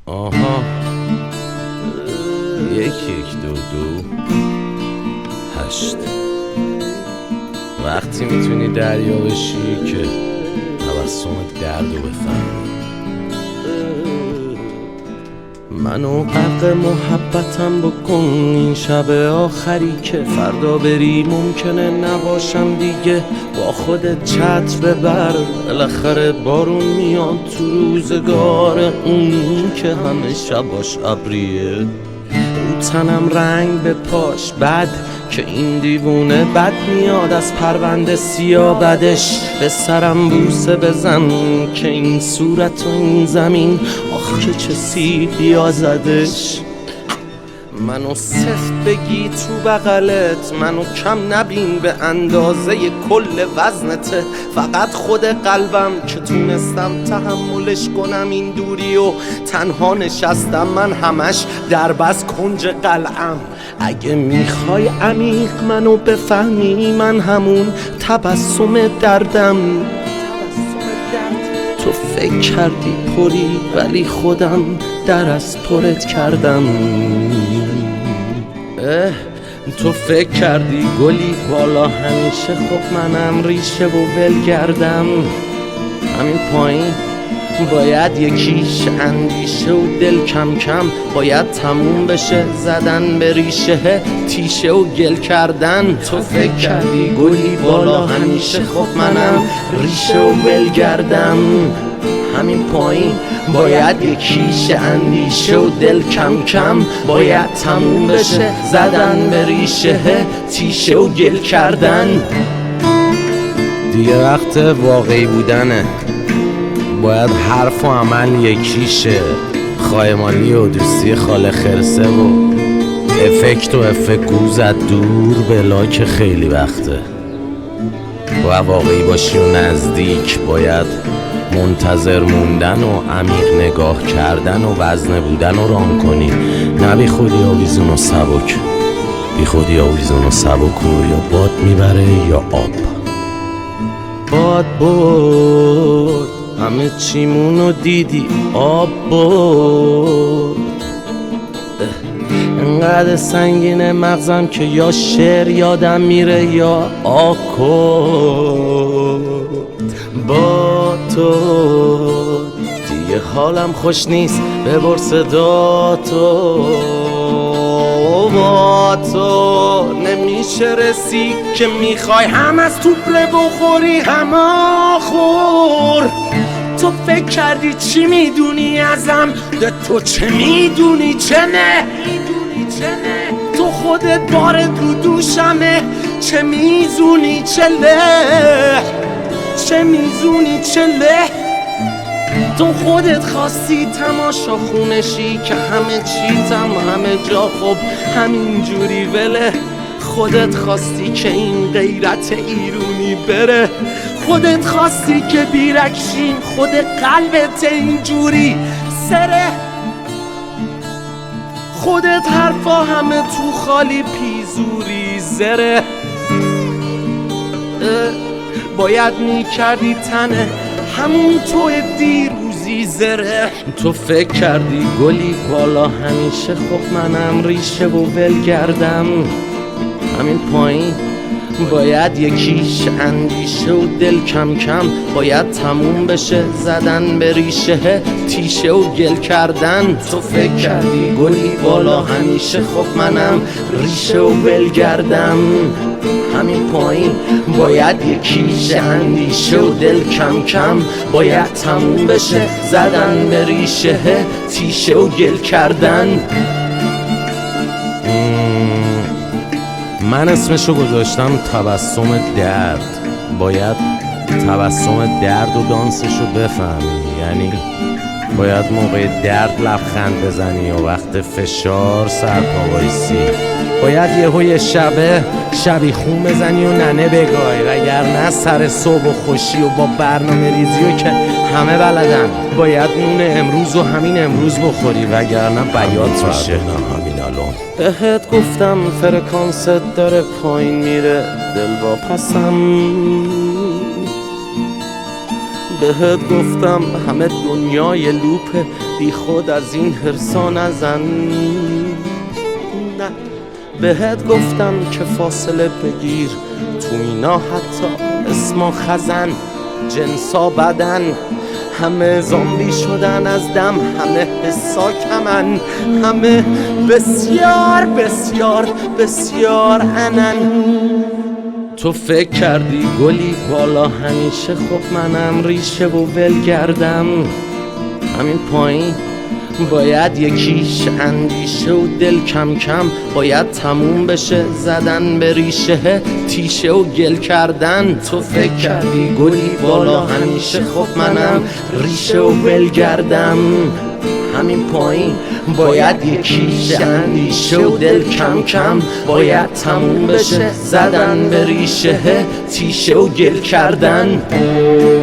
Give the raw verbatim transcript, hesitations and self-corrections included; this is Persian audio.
آها یک یک دو دو هشت. وقتی میتونی دریا بشی که تبسم درد رو بفهمی. منو غرق محبتم بکن این شب آخری که فردا بری ممکنه نباشم دیگه. با خودت چتر ببر بالاخره بارون میاد تو روزگار اون که همه شباش ابریه. رو تنم رنگ به پاش بد که این دیوونه بد میاد از پرونده سیاه بدش. به سرم بوسه بزن که این صورت و این زمین آخ که چه سیبی زدش. منو سفت بگی تو بغلت، منو کم نبین به اندازه کل وزنته. فقط خود قلبم که تونستم تحملش کنم این دوری و تنها نشستم من همش در بس کنج قلعم. اگه میخوای عمیق منو بفهمی من همون تبسم دردم. تو فکر کردی پری ولی خودم در از پرت کردم. اه تو فکر کردی گلی بالا همیشه خب منم ریشه و ولگردم. همین پایین باید یکیش اندیشه و دل کم کم باید تموم بشه زدن به ریشه تیشه و گل کردن. تو فکر کردی گلی بالا همیشه خب منم ریشه و ولگردم. همین پایین باید یکیش اندیشه و دل کم کم باید تموم بشه زدن به ریشه تیشه و گل کردن. دیگه وقت واقعی بودنه، باید حرف و عمل یکیشه. خایمالی و دوستی خاله خرسه و افکت و افکت زد دور بلا که خیلی وقته. باید واقعی باشی و نزدیک، باید منتظر موندن و عمیق نگاه کردن و وزنه بودن و رام کنی. نه بی خودی آویزون و سبک، بی خودی آویزون و سبک رو یا باد میبره یا آب. باد برد همه چیمونو دیدی، آب برد انقدر سنگینه مغزم که یا شعر یادم میره یا آکورد. با تو دیگه حالم خوش نیست، ببر صدا تو. با تو نمیشه رسید که میخوای هم از توپله بخوری هم آخور. تو فکر کردی چی میدونی ازم، ده تو چه میدونی چه نه. تو خودت بارت رو دوشمه، چه میزونی چه له، چه میزونی چه له. تو خودت خواستی تماشا خونشی که همه چیتم همه جا خب همین جوری وله. خودت خواستی که این غیرت ایرونی بره، خودت خواستی که بیرکشیم خود قلبت اینجوری سره. خودت حرفا همه تو خالی پیزوری زره. باید میکردی تنه همون تو دیروزی زره. تو فکر کردی گلی بالا همیشه خب منم ریشه و ولگردم. همین پایین باید یکیش اندیشه و دل کم کم باید تموم بشه زدن به ریشه تیشه و گل کردن. تو فکر کردی گلی بالا همیشه خب منم ریشه و ولگردم. همین پایین باید یکیش اندیشه و دل کم کم باید تموم بشه زدن به ریشه تیشه و گل کردن. من اسمشو گذاشتم تبسم درد. باید تبسم درد و دانسشو بفهمی، یعنی باید موقع درد لبخند بزنی و وقت فشار سرپا وایسی. باید یهو یه شبه شبیخون بزنی و ننه بگای، وگرنه سر صبح و خوشی و با برنامه ریزی و که همه بلدن. باید نون امروز و همین امروز بخوری وگرنه بیات میشه. همین الان بهت گفتم فرکانست داره پایین میره، دل واپسم بهت گفتم همه دنیای لوپه، بی خود از این حرصا نزن. نه بهت گفتم که فاصله بگیر، تو اینا حتی اسما خزن، جنسا بدن، همه زامبی شدن از دم، همه حسا کمن، همه بسیار بسیار بسیار انن. تو فکر کردی گلی بالا همیشه، خب منم ریشه و ولگردم. همین پایین باید یکیش اندیشه و دل کم کم باید تموم بشه زدن به ریشه تیشه و گل کردن. تو فکر کردی گلی بالا همیشه، خب منم ریشه و ولگردم. همین پایین باید یکیش اندیشه و دل کم کم باید تموم بشه زدن به ریشه تیشه و گل کردن.